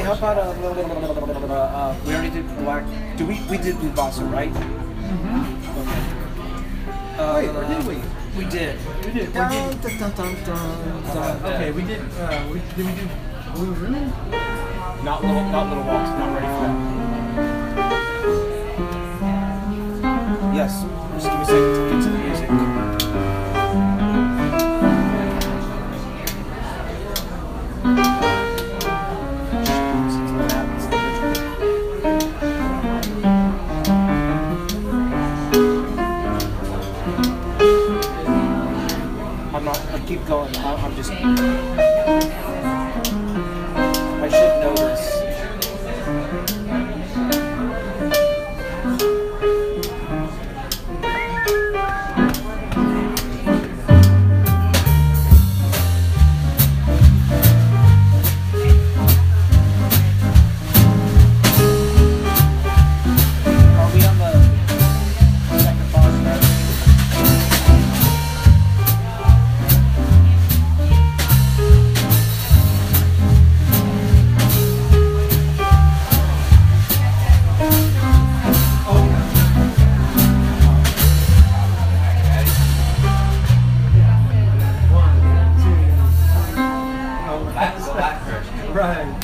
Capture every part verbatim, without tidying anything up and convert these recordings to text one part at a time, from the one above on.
how about uh, blah, blah, blah, blah, blah, blah, uh, we already did Black. Do we we did Blue Blossom, right? Mm-hmm. Okay. Uh, Wait, or did we? We did. We did. Dun, Dun, dun, dun, dun, dun, dun. Okay, we did. Uh, we, did we do Blue Ribbon? Not little, not little walks. Not ready for that. Yes. Just give me a second to get to the music. I'm not. I keep going. I- I'm just. I should know this. Are we on the second boss now? That's the black version. Right.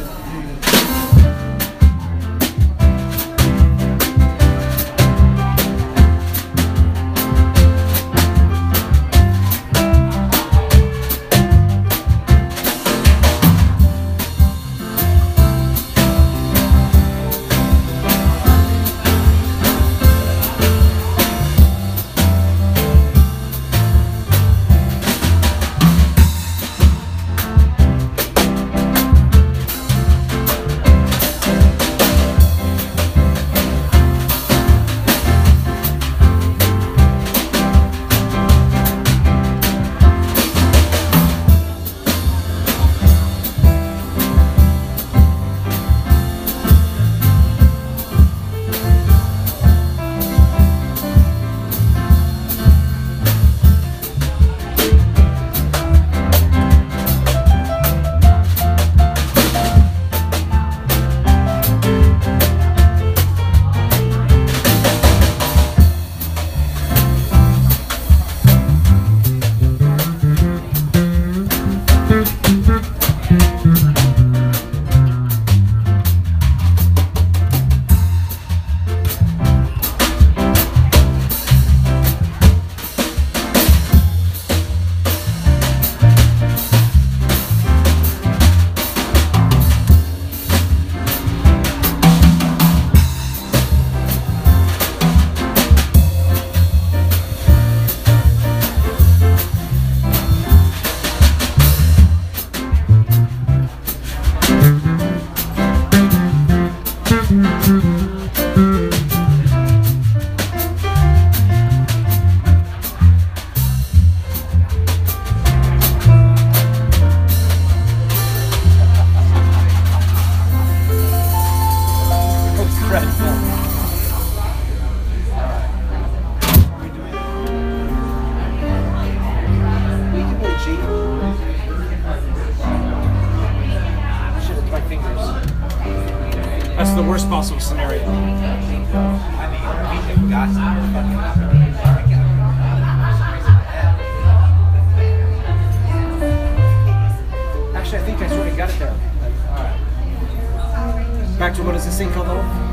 That's the worst possible scenario. I mean, we got some. Actually, I think I sort of got it there. Alright. Back to what is this thing called, though?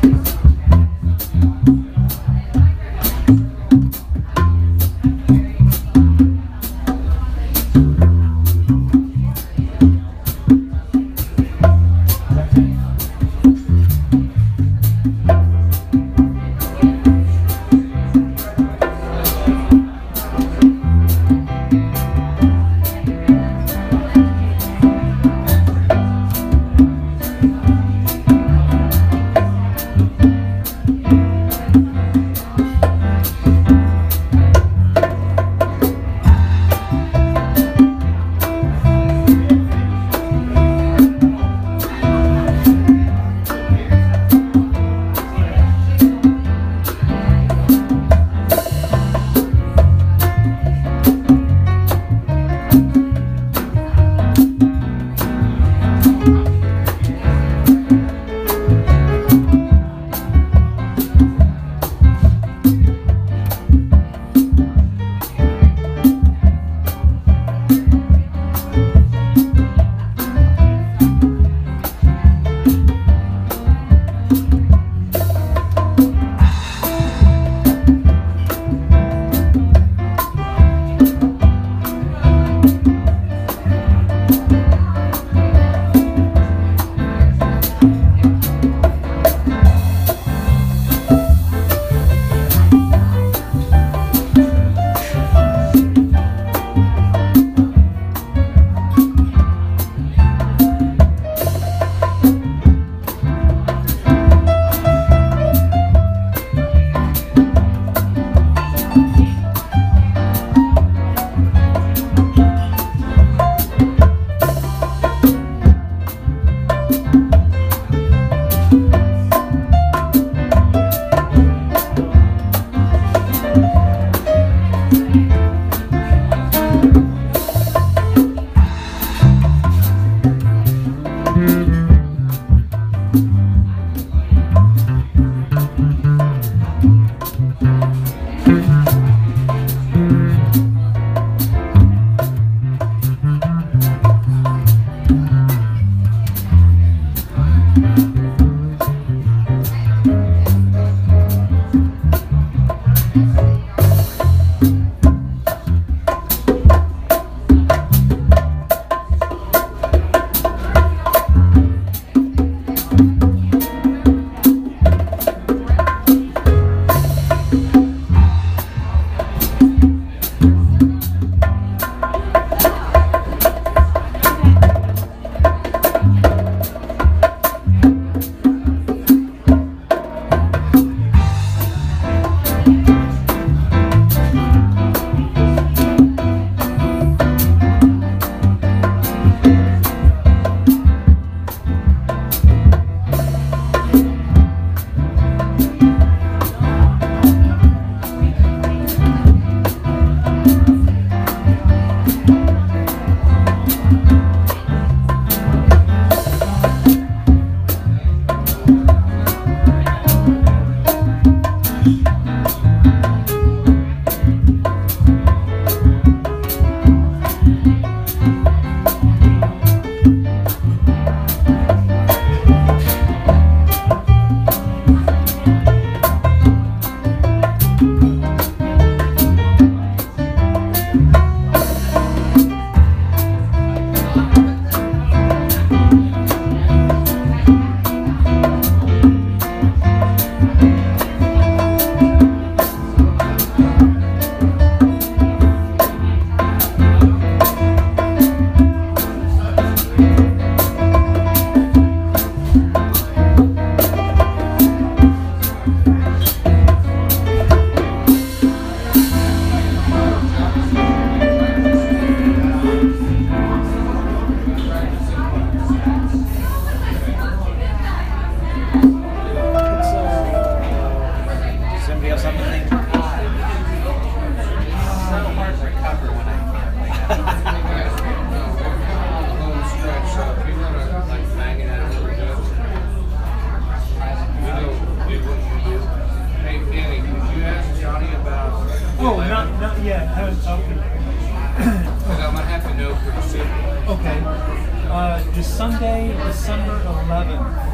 Okay. Uh, the Sunday, December eleventh.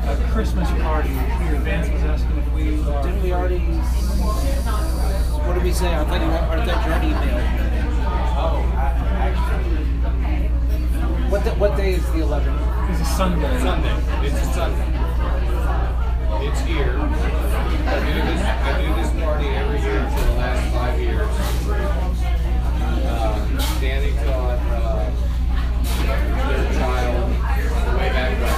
a Christmas party here. Vance was asking if we are. Didn't we already? What did we say? I thought you, I thought you already emailed. Oh, I, actually, What the, what day is the eleventh? It's a Sunday. Sunday. It's a Sunday. It's here. I do this. I do this party every year for the last five years. Uh, Danny taught uh, their child way back when.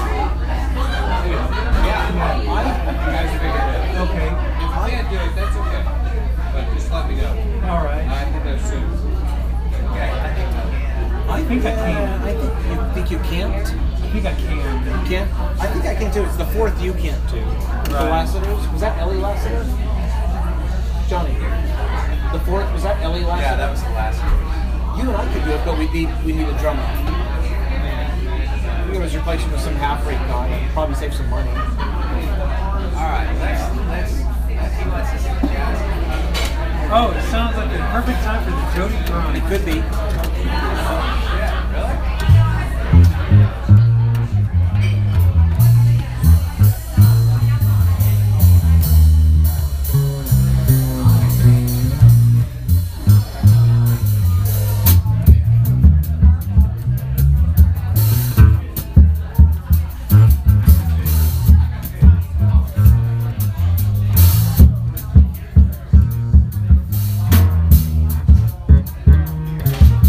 Yeah, I, you guys figured it out. Okay. If you can't do it, that's okay. But just let me know. All right. I can know soon. Okay, I think I can. I think I uh, can. I think you think you can't. I think I can. You can't. I think I can too. It's the fourth you can't too. The Right. Lassiter's. Was that Ellie Lassiter? Johnny. The fourth was that Ellie Lassiter? Yeah, that was the last year. You and I could do it, but we need we need a drummer. We're gonna replace him with some half rate guy. And probably save some money. All right, let's let's let's let's just jazz. Oh, it sounds like the perfect time for the Jody grind. It could be. Yeah, really? Thank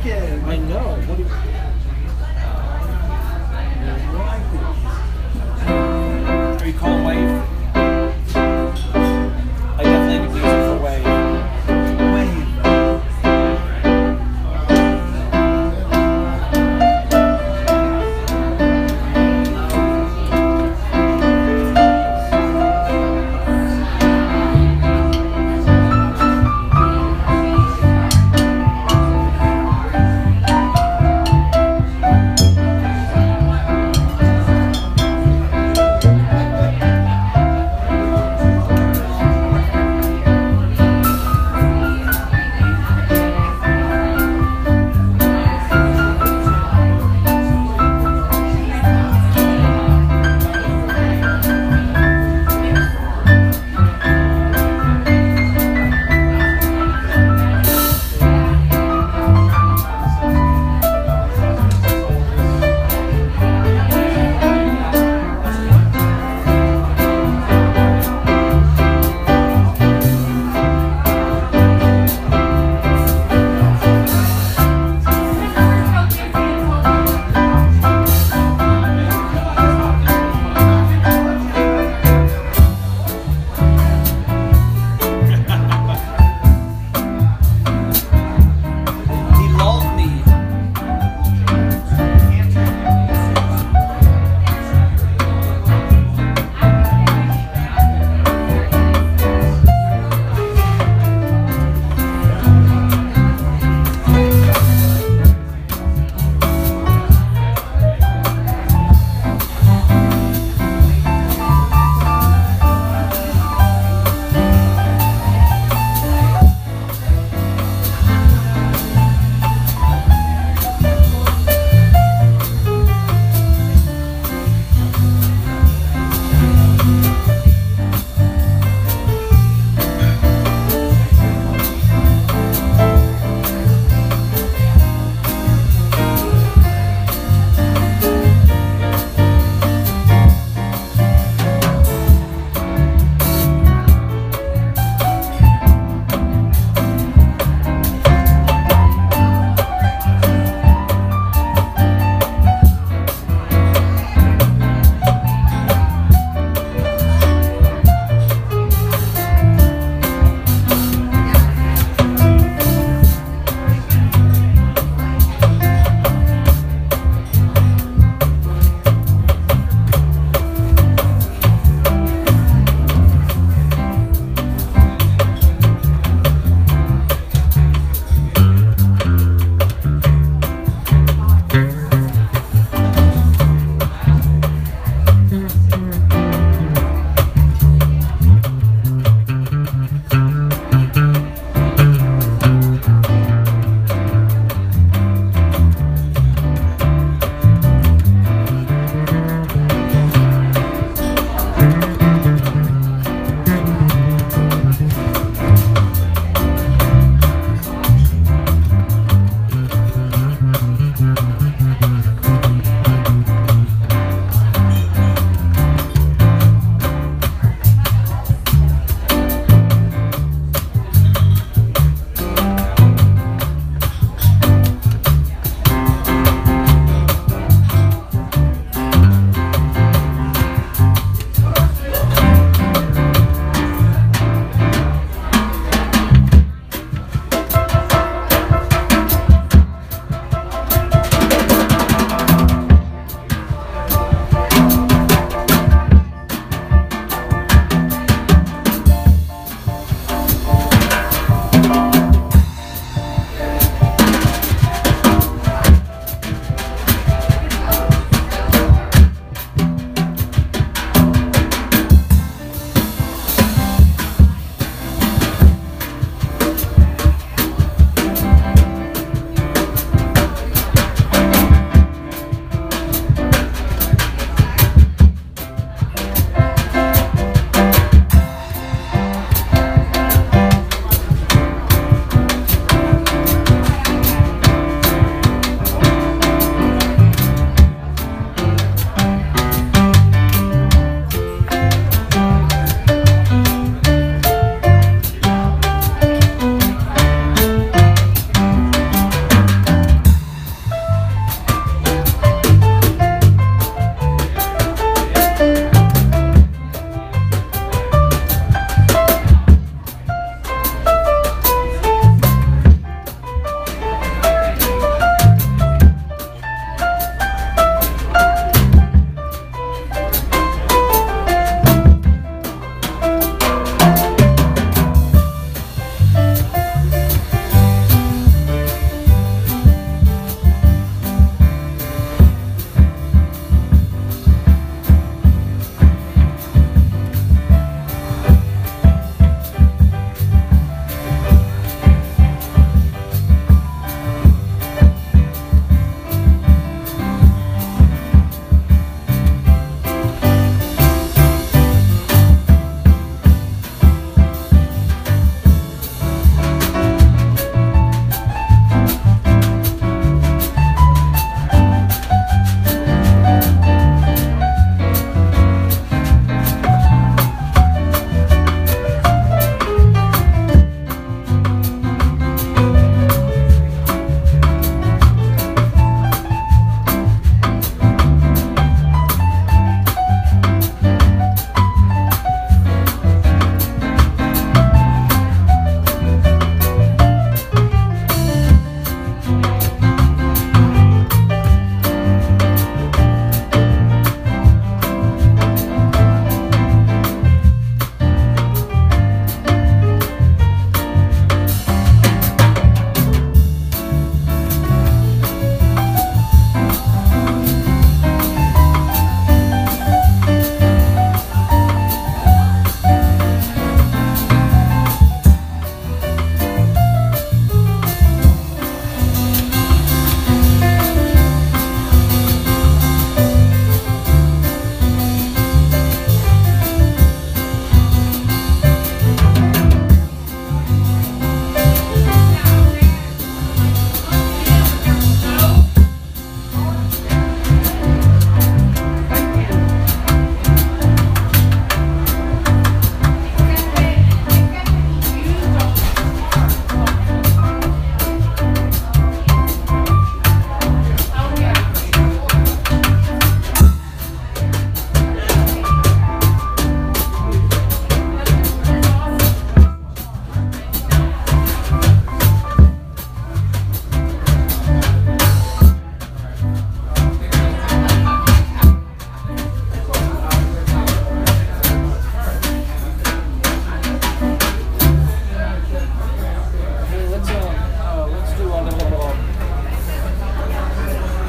weekend. I know. What do you... Are you calling Wave? I definitely need music for Wave.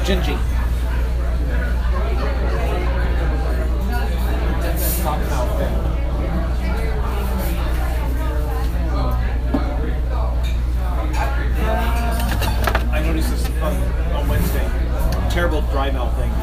Gingy. Cottonmouth thing. I noticed this on, on Wednesday. Terrible dry mouth thing.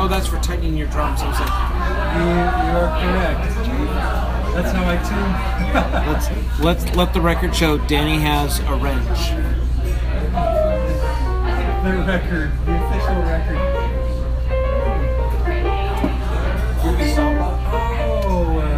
Oh, that's for tightening your drums. I was like, You, you are correct. That's how I tune. let's let's let the record show Danny has a wrench. The record, the official record. Groovy Samba. Oh, uh,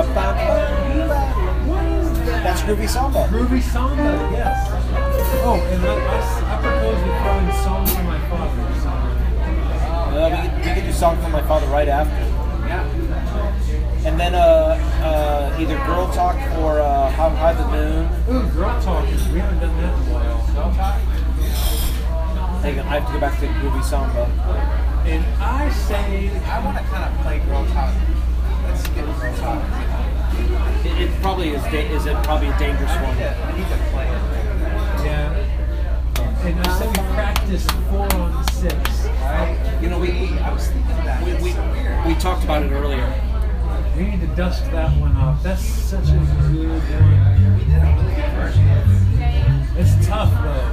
That's Groovy Samba. Groovy Samba, yes. Oh, and let, I, I propose we throw in Song for My Father. So. Uh, we, could, we could do Song for My Father right after. Yeah. And then uh, uh, either Girl Talk or uh, How High the Moon. Ooh, Girl Talk. We haven't done that in a while. Girl Talk? I have to go back to Groovy Samba. And I say... I want to kind of play Girl Talk. Let's skip Girl Talk. It, it probably is. Da- is it probably a dangerous I one? need to, I need to play it. Yeah. And I said we practice four on six. Right? You know, we, I was thinking that. We, It's we, so weird. we talked about it earlier. We need to dust that one off. That's such a good one. We did a really good version. It's tough though.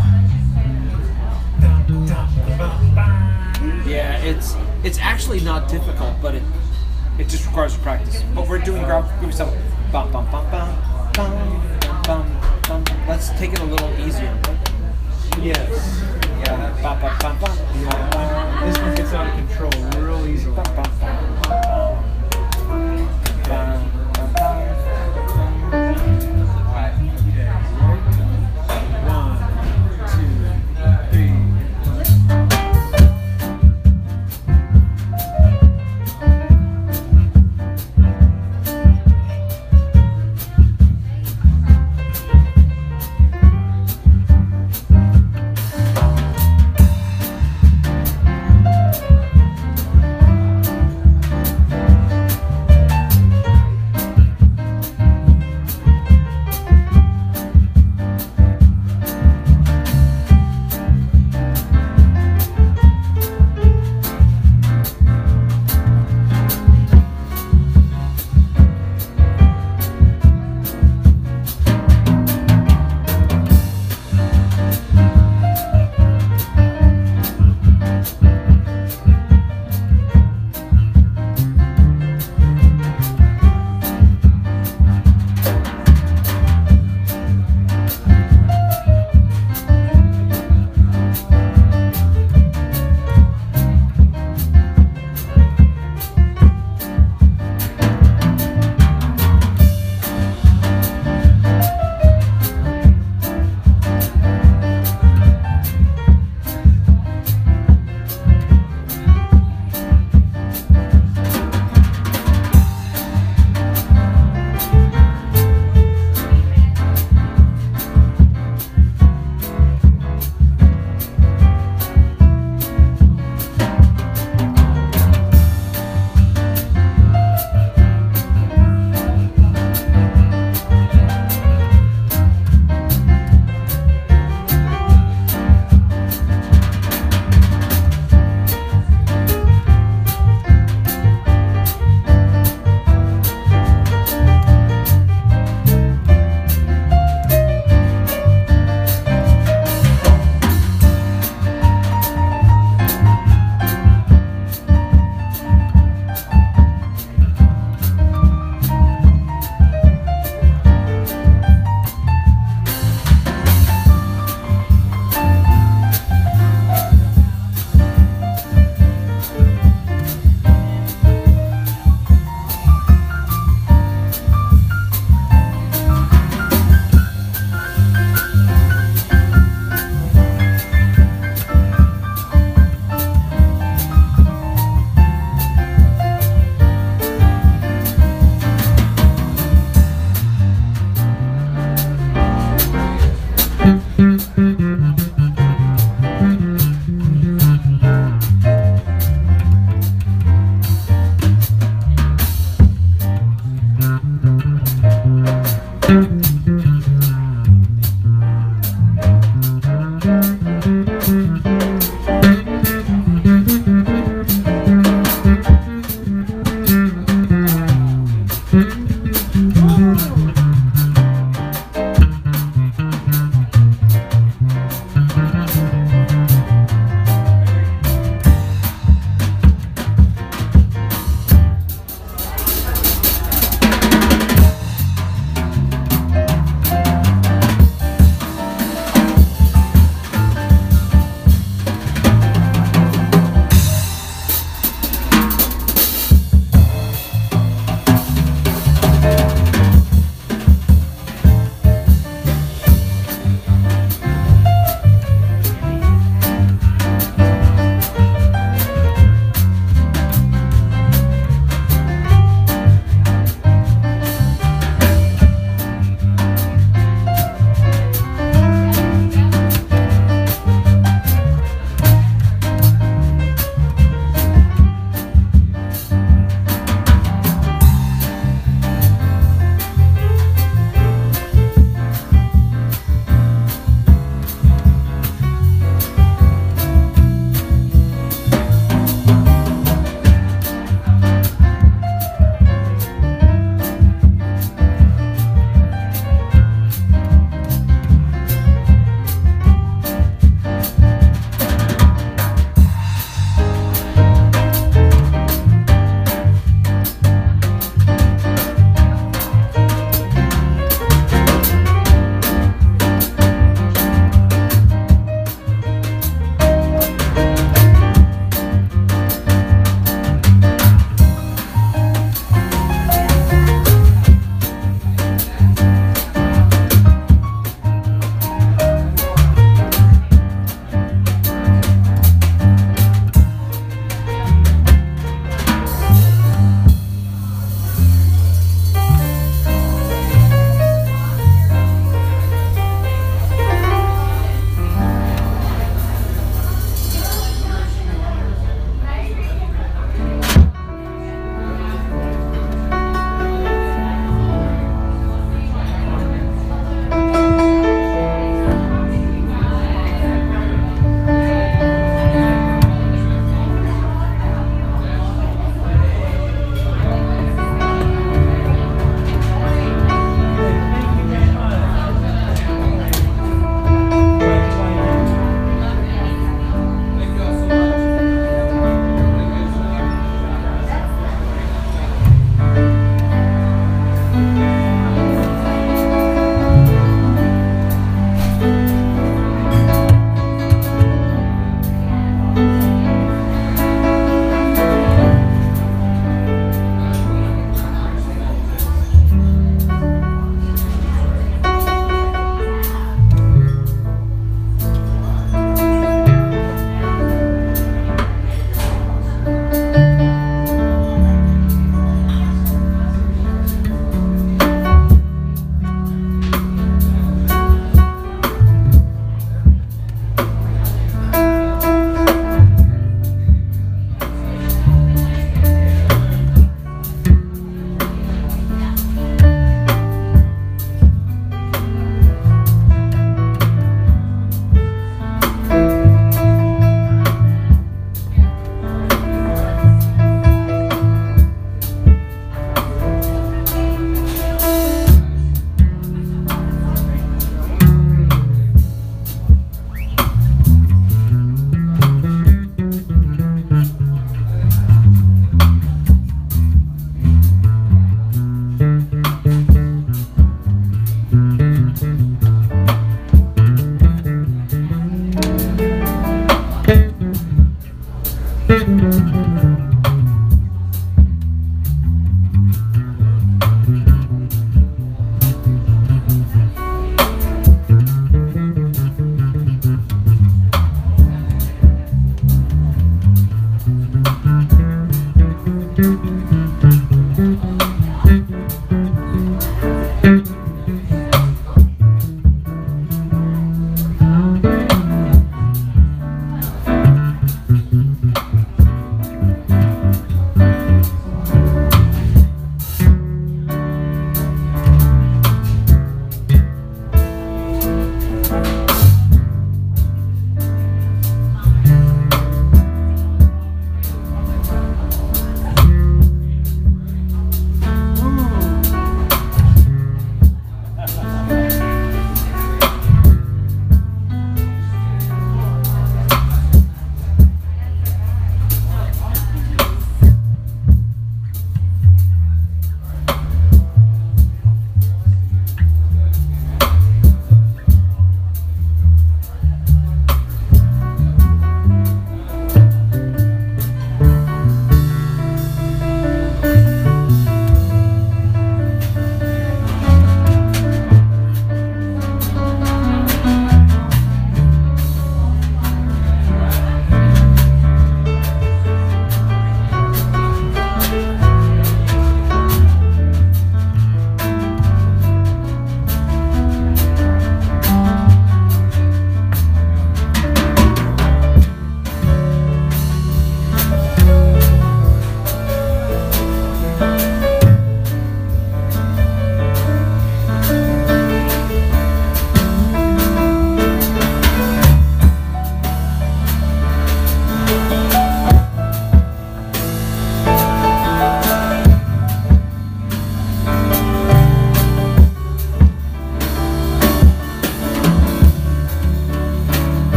Yeah, it's it's actually not difficult, but it it just requires practice. But we're doing ground groovy stuff. Bum bum bum bum bum bum bum. Let's take it a little easier. Yes. Yeah, that'd be Bum bum bum bum. Yeah. This one gets out of control real easily. Bum, bum, bum. Bum, bum, bum. Alright. Okay. One, two, three.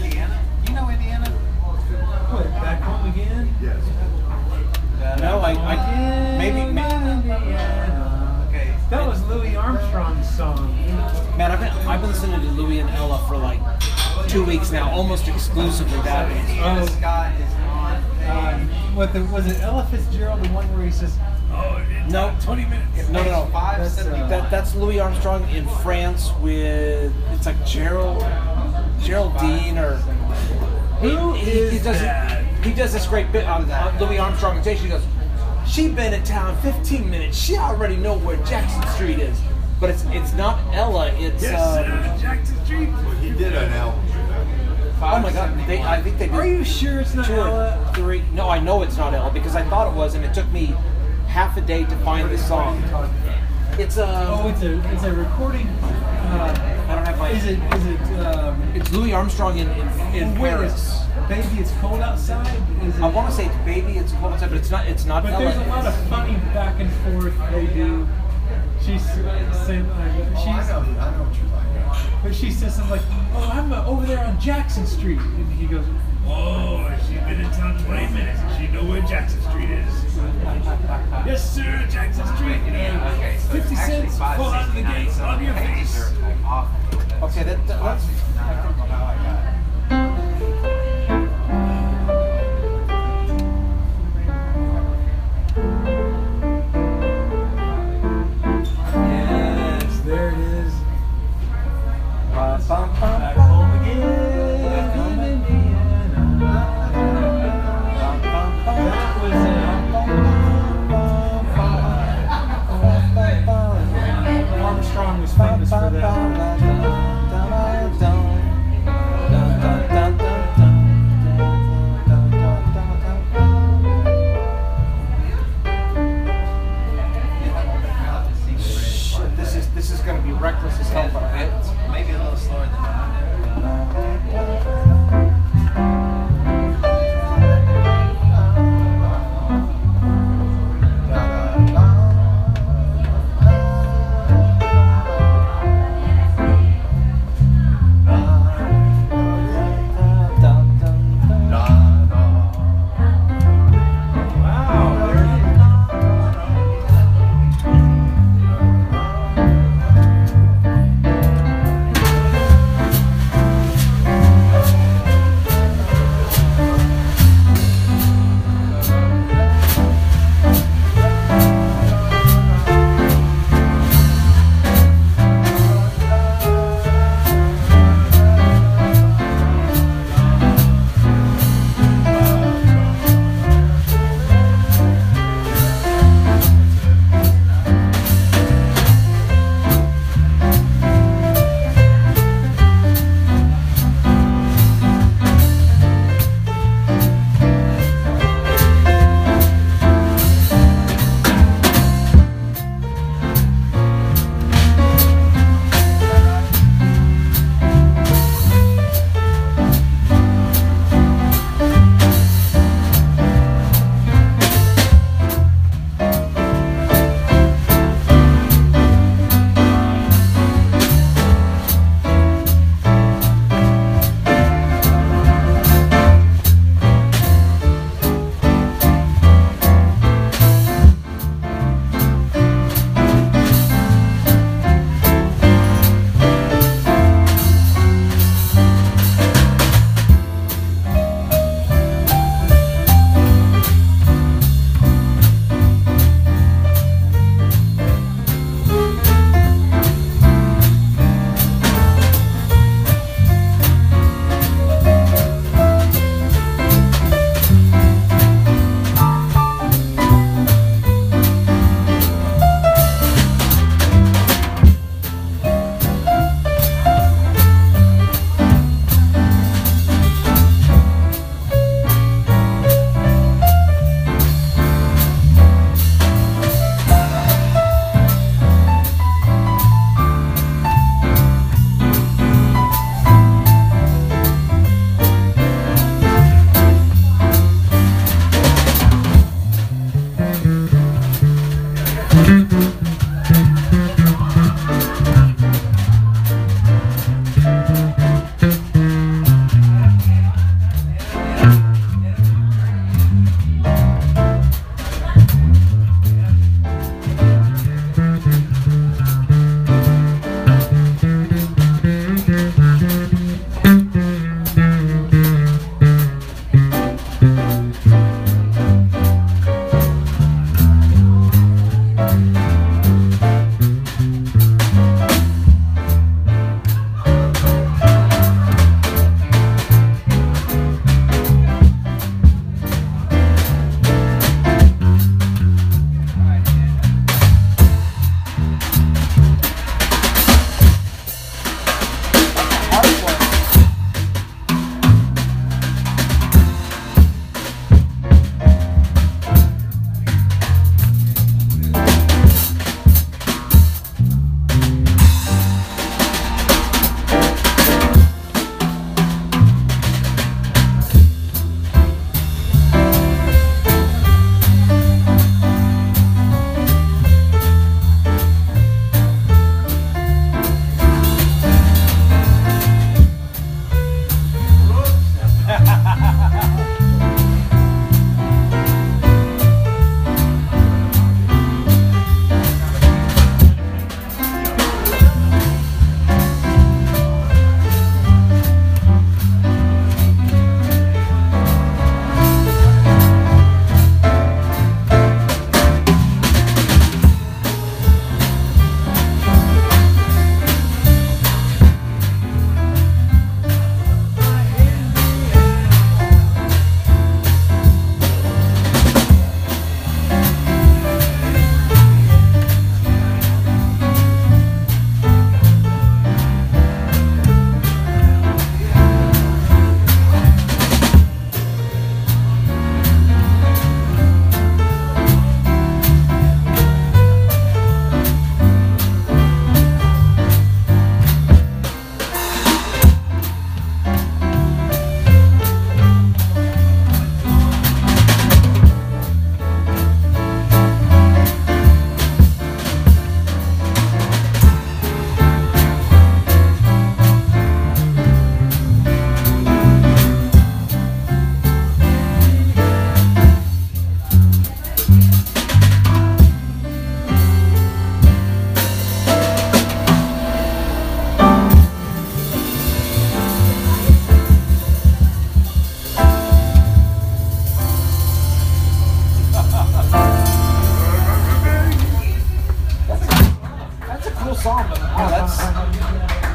Indiana? You know Indiana? What, Back Home Again? Yes. No, I, I maybe, maybe Indiana. Okay. That was Louis Armstrong's song. man, I've been I've been listening to Louis and Ella for like two weeks now, almost exclusively that. Travis Oh. Scott is on Um, what the, was it Ella Fitzgerald, the one where he says, "Oh, it's No. not twenty minutes." No, no, no. five That's, seventy uh, That that's Louis Armstrong in France with it's like Gerald Geraldine or Who he, is he does that? he does this great bit on, on Louis Armstrong and She goes, she been in town fifteen minutes. She already know where Jackson Street is. But it's it's not Ella. It's uh, Jackson Street. Well, he did an album for that. oh my god. They I think they did Are you sure it's not two or Ella? three. No, I know it's not Ella because I thought it was, and it took me half a day to find the song. It's uh, Oh, it's a it's a recording. Uh, I don't have my. is it is it? Um, It's Louis Armstrong in in, in wait, Paris. it's Baby, It's Cold Outside. Is it? I want to say it's Baby, It's Cold Outside, but it's not. It's not. But Ella. there's a lot of funny back and forth they do. She's saying, uh, Oh, I she's, know, I know what you're talking about. but she says something like, "Oh, I'm uh, over there on Jackson Street," and he goes, "Oh, she's been in town twenty minutes, and she know where Jackson Street is." Yes, sir, Jackson Street. Yeah, okay, so Fifty it's actually cents, fall out of the five gate, sixty-nine, on your so the pages face. are, like, off. Okay, that, that five that's. sixty-nine, I don't know how I got it. Yes, there it is. Bum, bum, bum, Back bum, home again, Back home in Indiana. bum, bum, bum, That was it. Armstrong was famous for that. Shit, this is this is gonna be reckless as hell, but I, Maybe a little slower than that. Wow, there it is.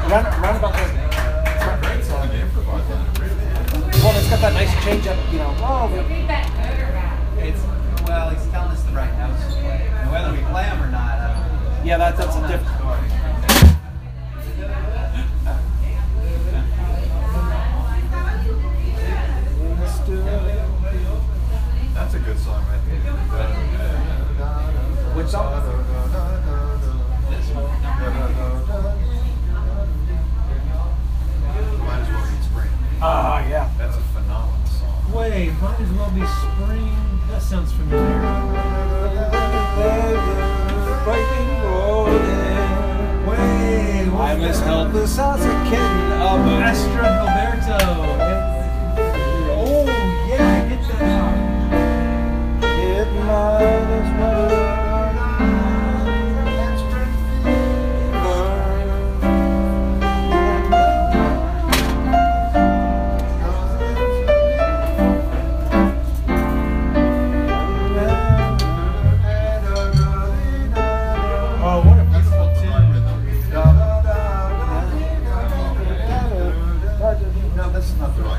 Round, round about the. Great song to improvise on it, really. Well, it's got that nice change up, you know. Oh, It's, well, he's telling us the right notes to play. And whether we play them or not, I don't know. yeah, that, that's a different. Story. That's a good song right there. Which song? This one. Might as well be spring. Ah, yeah. That's a phenomenal song. Wait, might as well be spring. That sounds familiar. Wait, I what's miss that? helpless as a kitten of a Astra Gilberto. Oh, yeah, I get that now. It might as well. Oh, what a beautiful tune. No, that's not the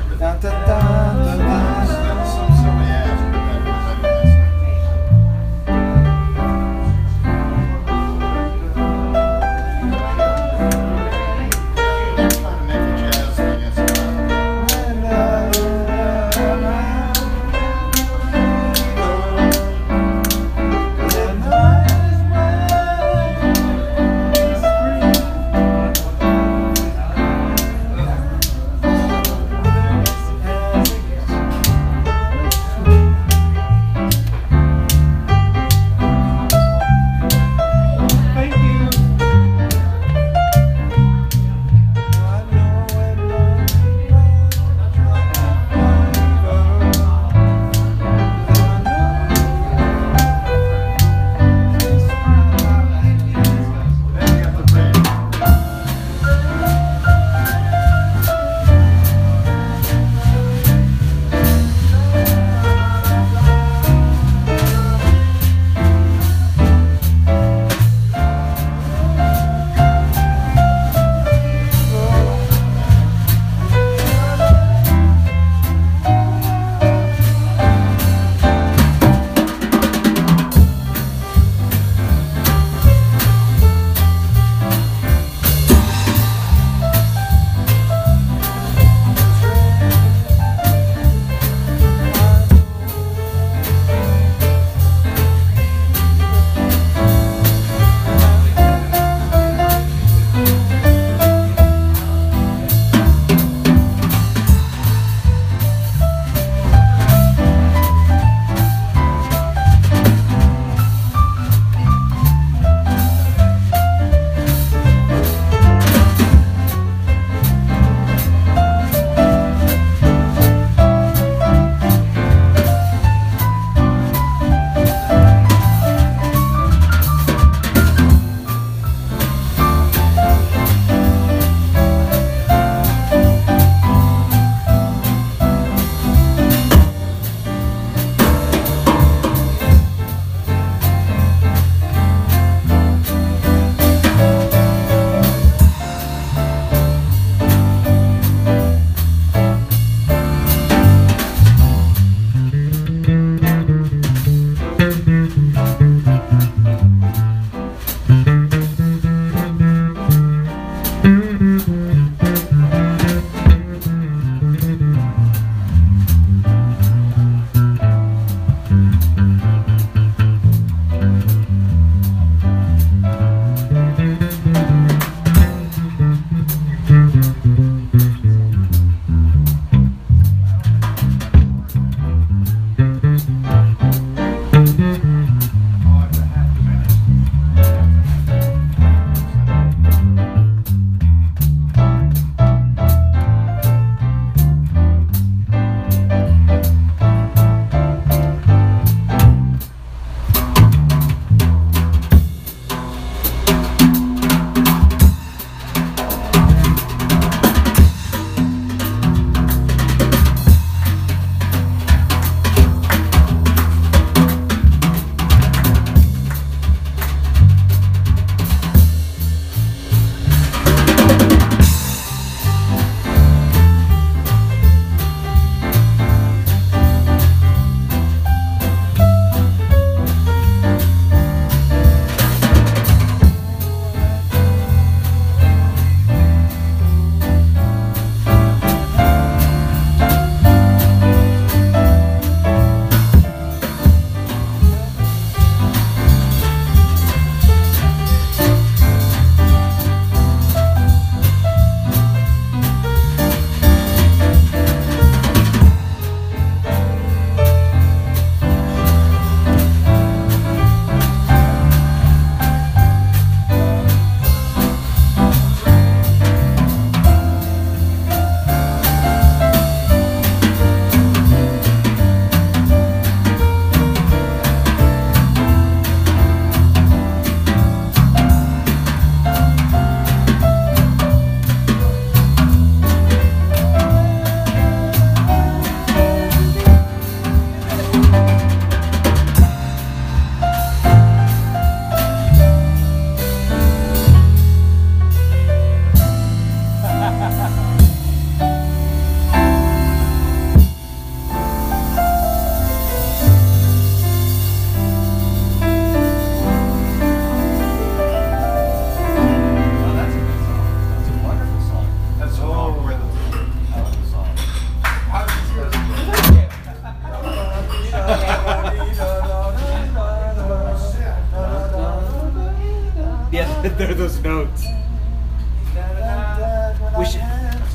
We should.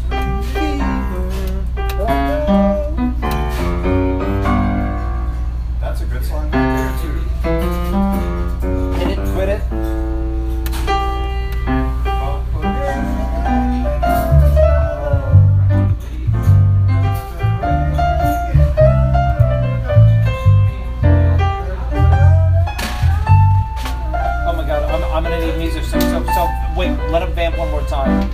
That's a good song right there too. Hit it, quit it. Oh my god, I'm, I'm gonna need music. So, so, so, wait, let him vamp one more time.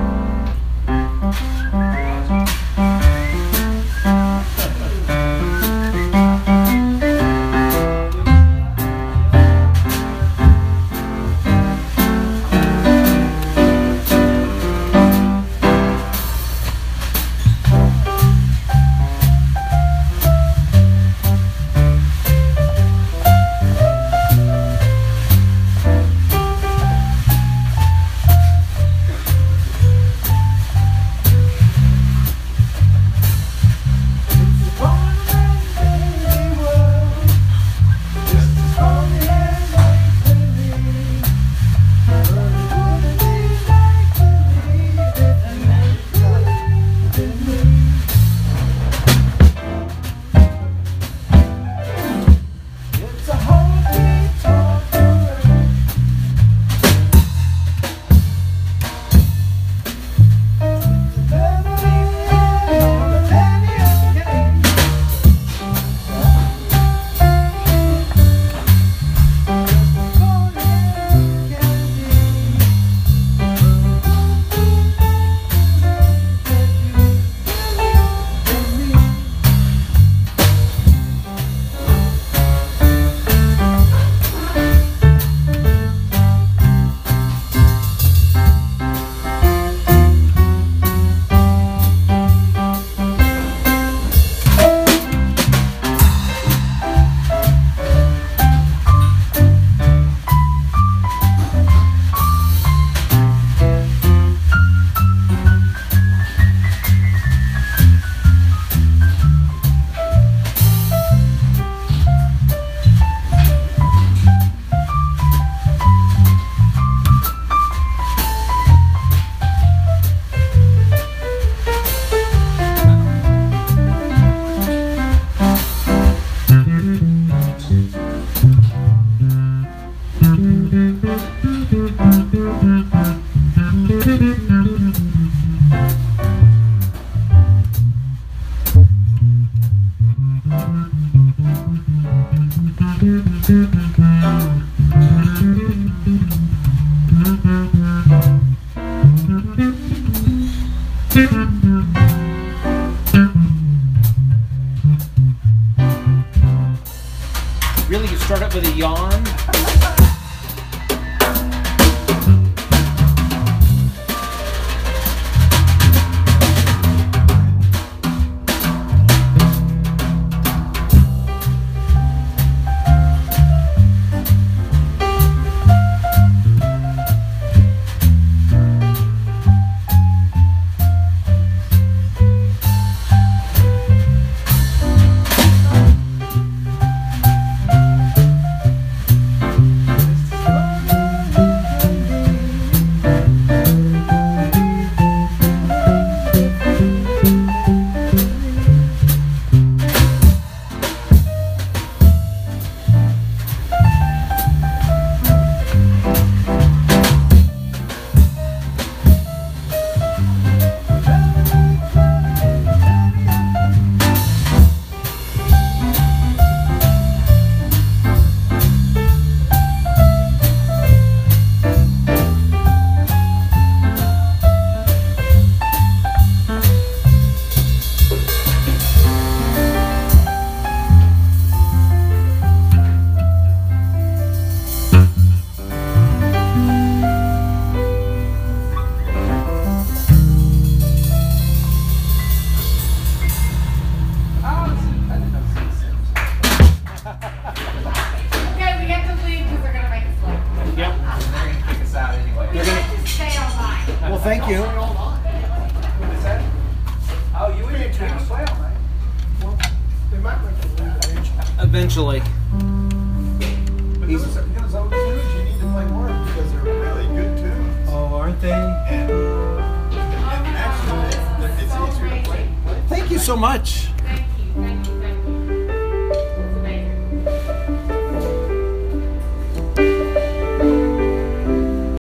Really, you start up with a yawn? Thank you. Oh, you wouldn't take a swale, right? Well, they might make a little Eventually. But those, those old tunes, you need to play more because they're really good tunes. Oh, aren't they? And, and so much.